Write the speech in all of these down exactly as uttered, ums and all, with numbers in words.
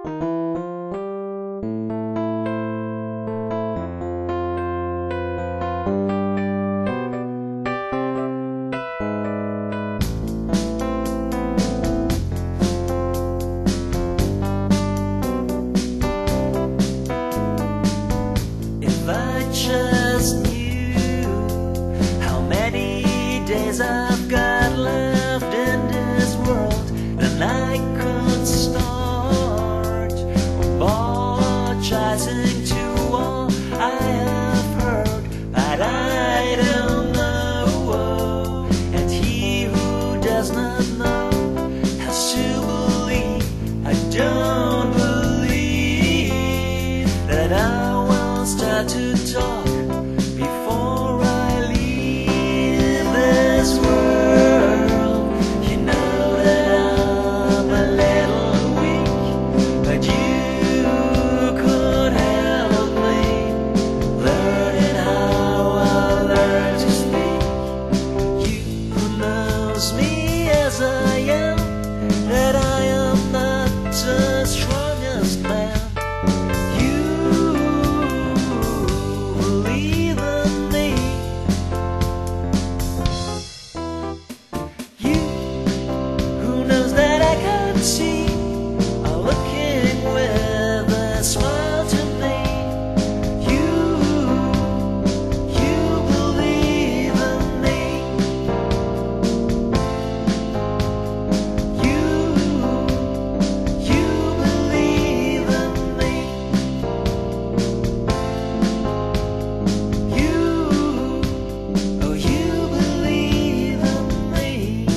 If I just knew how many days I've got left in this world, then I could start apologizing to all I have heard. But I don't know, and he who does not know has to believe. I don't believe that I will start to talk before I leave this world. You know that I'm a little weak, but you could help me learning how I learn to speak. You who knows me as I am, that I am not the strongest man. You believe in me. You who knows that I can't see are looking with a smile to me. You, you believe in me. You, you believe in me. You, oh, you believe in me.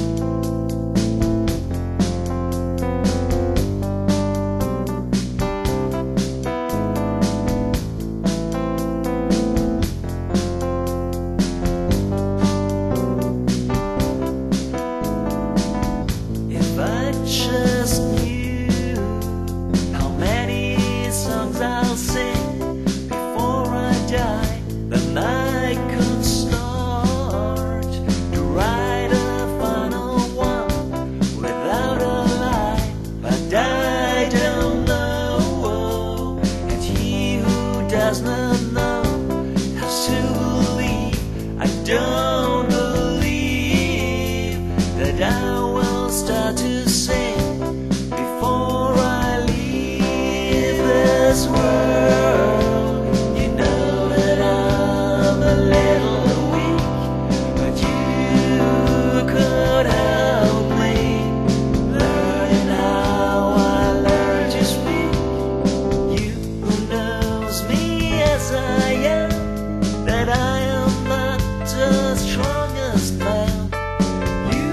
If I just knew how many songs I'll sing before I die, then I could start to write a final one without a lie. But I don't know, and he who does not know has to believe. I don't believe that I will start to sing before I leave this world. You know that I'm a little weak, but you could help me learning how I learn to speak. You who knows me as I am, that I am not the strongest man. You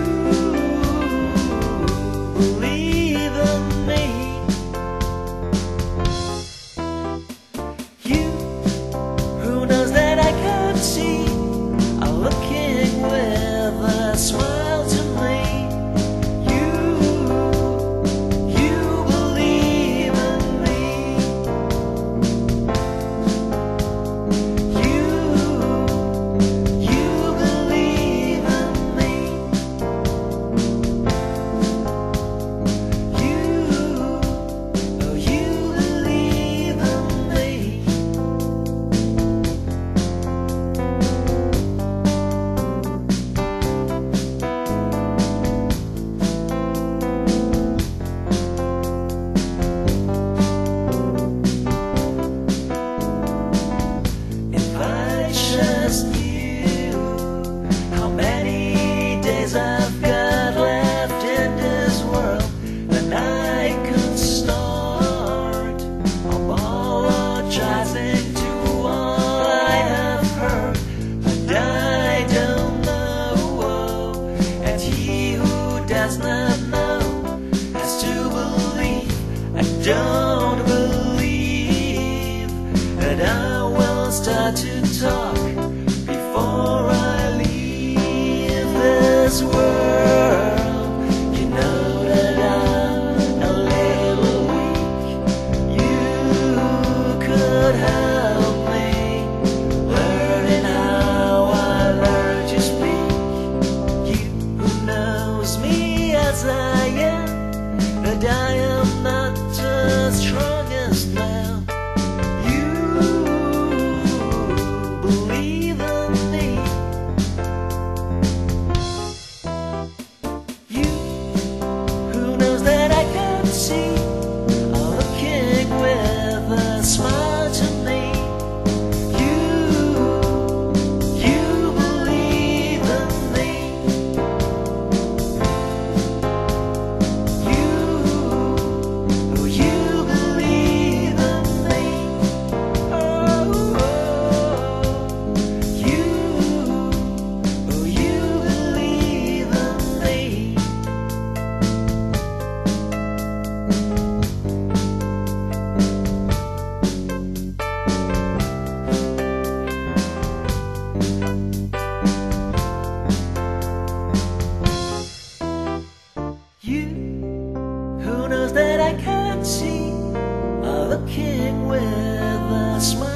believe in me. You who knows that I can't see are looking with a smile to me. You, you believe in me. You, you believe in me. You, oh, you believe in me. If I just knew how many days I've got left in this world, then I could start apologizing to all I have heard. But I don't know, and he who does not know has to believe. I don't believe that I will start to talk before I leave this world. You know that I'm a little weak. You could help me learning how I learn to speak. You who knows me as I am, that I am not just Who knows that I can't see the king with a smile?